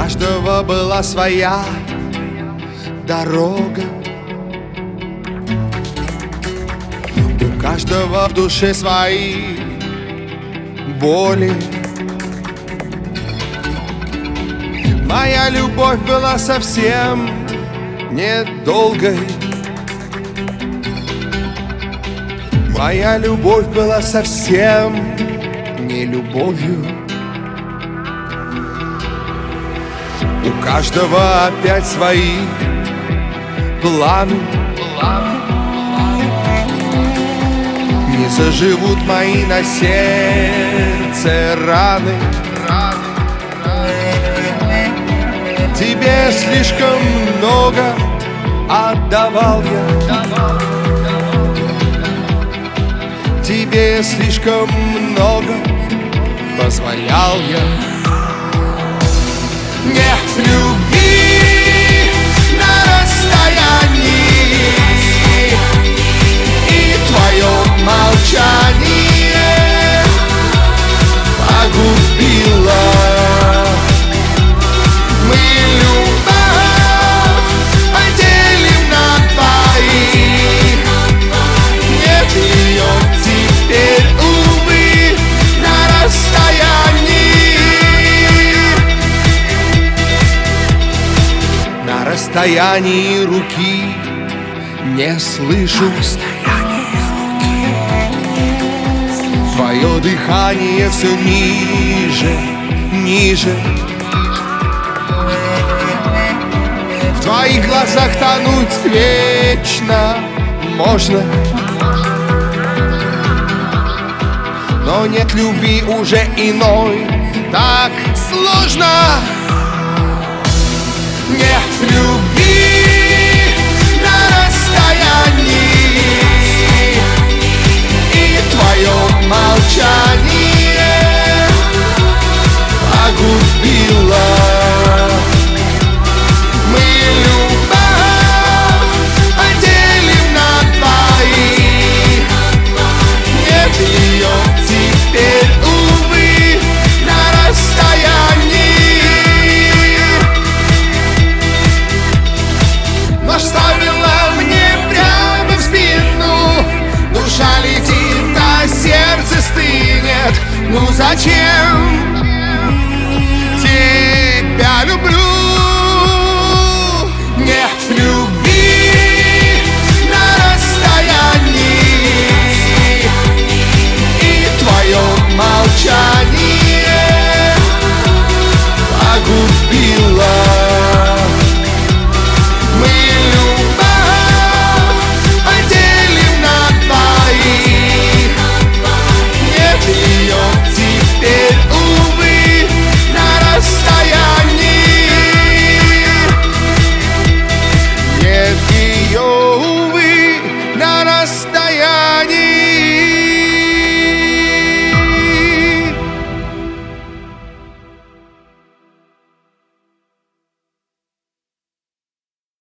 каждого была своя дорога, у каждого в душе свои боли. Моя любовь была совсем недолгой. Моя любовь была совсем не любовью. У каждого опять свои планы. Не заживут мои на сердце раны. Тебе слишком много отдавал я. Тебе слишком много позволял я. Нет любви на расстоянии, и твое молчание погубило. Мы любовь поделим на двоих. Нет ее теперь, увы, на расстоянии. На расстоянии руки не слышу. Твое дыхание все ниже, ниже. В твоих глазах тонуть вечно можно, но нет любви уже иной, так сложно. Нет любви на расстоянии, и твое молчание погубило. Мы любовь поделим на двоих. Нет ее теперь, увы, на расстоянии. Нож ставила мне прямо в спину. Душа летит, а сердце стынет. Ну зачем